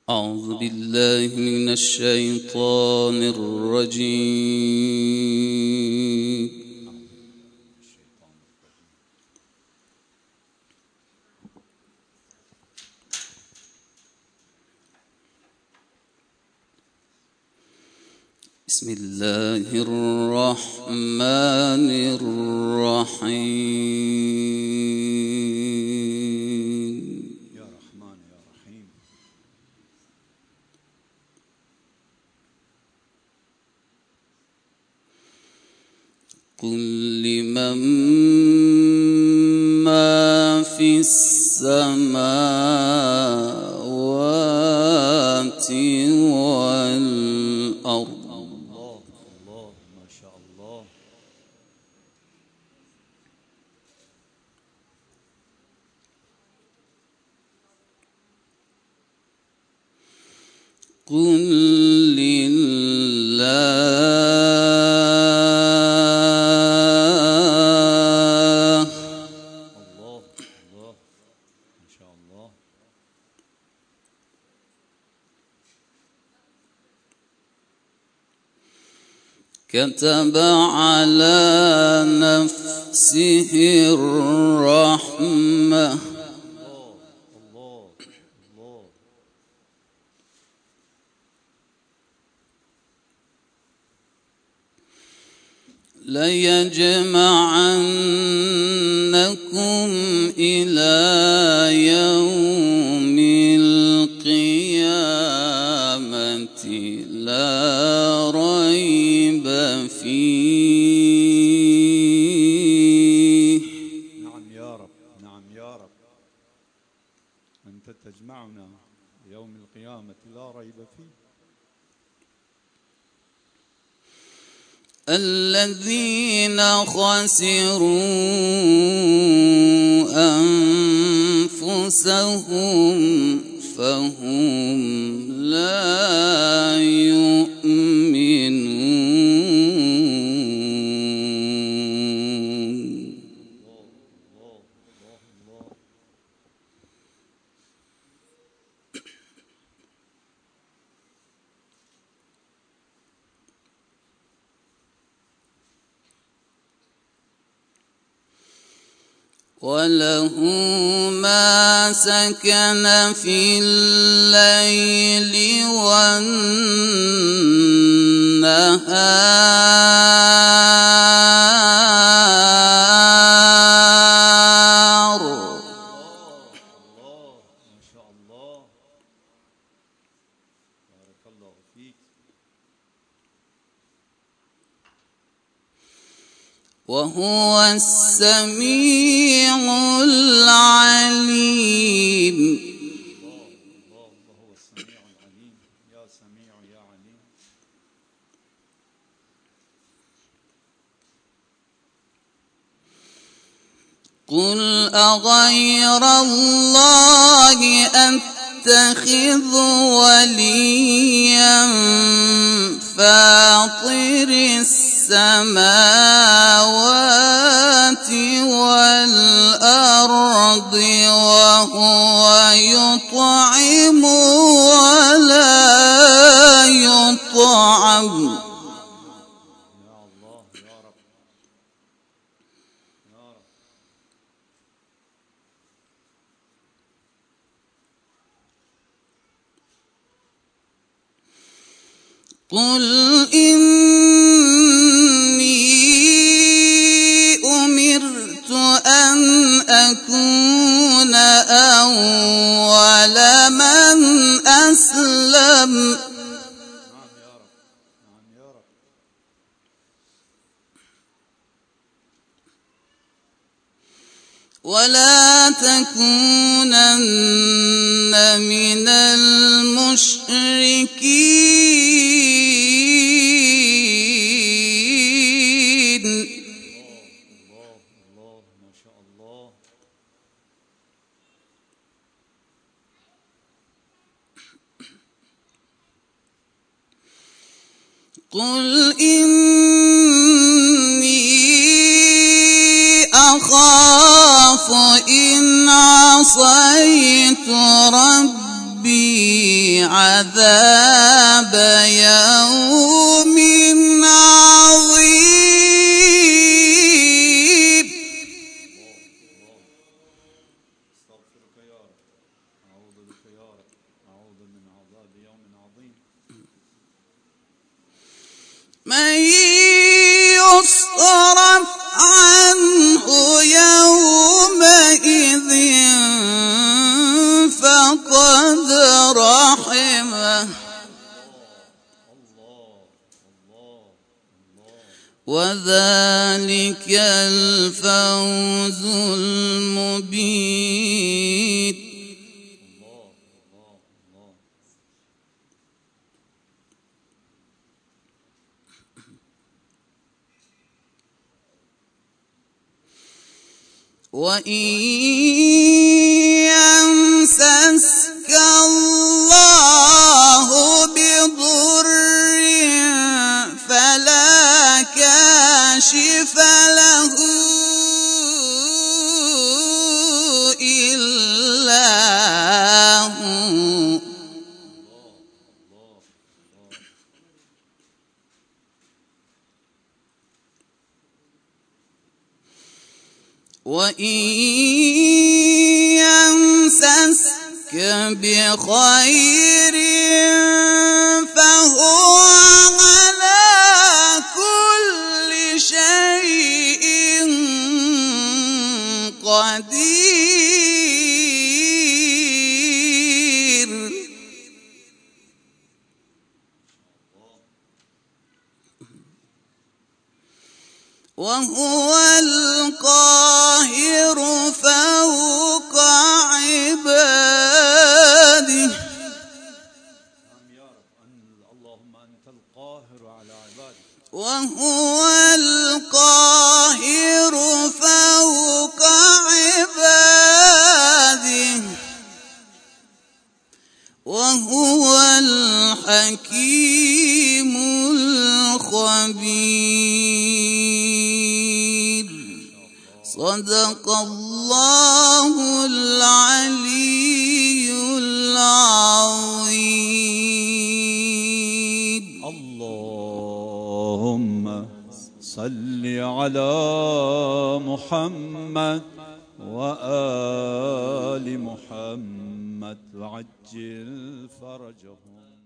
أعوذ بالله من الشيطان الرجيم. بسم الله الرحمن الرحيم. يا رحمن يا رحيم. قل لمن ما في السماوات والأرض. الله الله ما شاء الله. قل لله الله الله ما شاء الله. كتب على نفسه الرحمة. الله الله. ليجمعنكم إلى يوم القيامة لا ريب فيه. نعم يا رب، نعم يا رب، أنت تجمعنا يوم القيامة لا ريب فيه. الذين خسروا أنفسهم فهم لا يؤمنون. وله ما سكن في الليل والنهار. الله ما شاء الله. بارك الله فيك. وهو السميع العليم. الله وهو السميع العليم. يا سميع يا عليم. قل أغير الله أتخذ وليا فاطر السماوات والأرض وهو يطعم ولا يطعم. يا الله يا رب يا رب. قل إني أمرت أن أكون أول من أسلم. نعم يا رب نعم يا رب. ولا تكونن من المشركين. الله الله ما شاء الله. قل إني أخاف إن عصيت ربي ربي عذاب يوم عظيم. استغفرك يا رب، أعوذ بك يا رب، أعوذ من عذاب يوم عظيم. من يصرف عنه يومئذ فقد رحمه وذلك الفوز المبين. وإن يمسسك الله بضر فلا كاشف له إلا هو وإن يمسسك بخير فهو على كل شيء قدير. وهو القاهر فوق عباده. اللهم أنت القاهر على عبادك. وهو القاهر فوق عباده وهو الحكيم الخبير. صدق الله العلي العظيم. اللهم صل على محمد وآل محمد وعجل فرجهم.